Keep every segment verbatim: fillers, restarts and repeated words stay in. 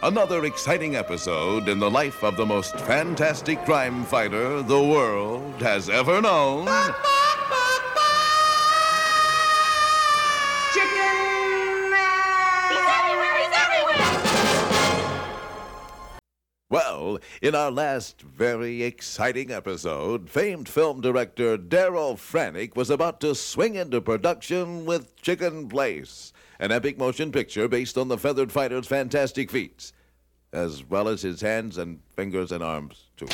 Another exciting episode in the life of the most fantastic crime fighter the world has ever known. Chicken Man! He's everywhere! He's everywhere! Well, in our last very exciting episode, famed film director Darryl Frannick was about to swing into production with Chicken Place, an epic motion picture based on the feathered fighter's fantastic feats, as well as his hands and fingers and arms, too.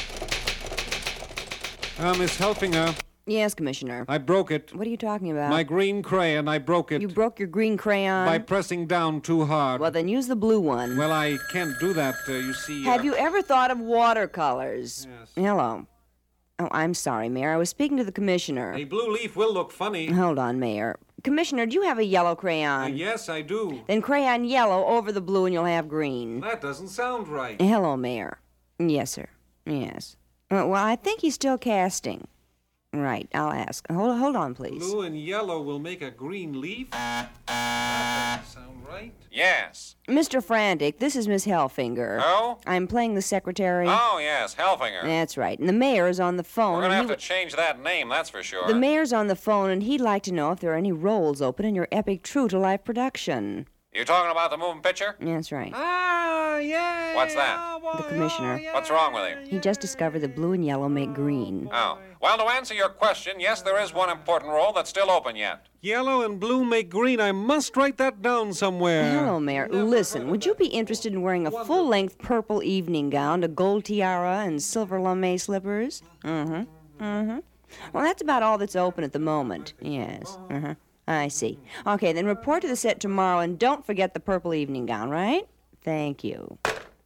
Uh, Miss Helfinger, Yes, Commissioner. I broke it. What are you talking about? My green crayon, I broke it. You broke your green crayon? By pressing down too hard. Well, then use the blue one. Well, I can't do that, uh, you see. Uh... Have you ever thought of watercolors? Yes. Hello. Oh, I'm sorry, Mayor. I was speaking to the Commissioner. A blue leaf will look funny. Hold on, Mayor. Commissioner, do you have a yellow crayon? Uh, yes, I do. Then crayon yellow over the blue and you'll have green. That doesn't sound right. Hello, Mayor. Yes, sir. Yes. Uh, well, I think he's still casting. Right, I'll ask. Hold, hold on, please. Blue and yellow will make a green leaf? That doesn't sound right. Yes. Mister Frantic, this is Miss Hellfinger. Oh? I'm playing the secretary. Oh, yes, Helfinger. That's right. And the mayor's on the phone. We're going to and have he to change that name, that's for sure. The mayor's on the phone, and he'd like to know if there are any roles open in your epic true-to-life production. You talking about the moving picture? That's right. Ah, yeah. What's that? The Commissioner. What's wrong with him? He just discovered that blue and yellow make green. Oh. Well, to answer your question, yes, there is one important role that's still open yet. Yellow and blue make green. I must write that down somewhere. Hello, Mayor. Listen, would you be interested in wearing a full-length purple evening gown, a gold tiara, and silver lame slippers? Mm-hmm. Mm-hmm. Well, that's about all that's open at the moment. Yes. Uh-huh. I see. Okay, then report to the set tomorrow, and don't forget the purple evening gown, right? Thank you.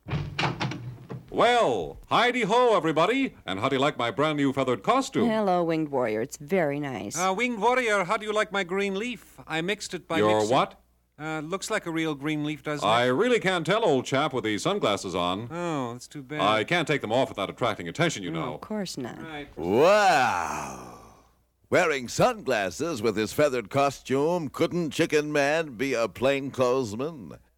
Well, hidey-ho, everybody. And how do you like my brand new feathered costume? Hello, Winged Warrior. It's very nice. Uh, Winged Warrior, how do you like my green leaf? I mixed it by Your mixing... what? Uh, looks like a real green leaf, doesn't I it? really can't tell, old chap, with these sunglasses on. Oh, that's too bad. I can't take them off without attracting attention, you Oh, know. of course not. Right. Wow! Wearing sunglasses with his feathered costume, couldn't Chicken Man be a plainclothesman?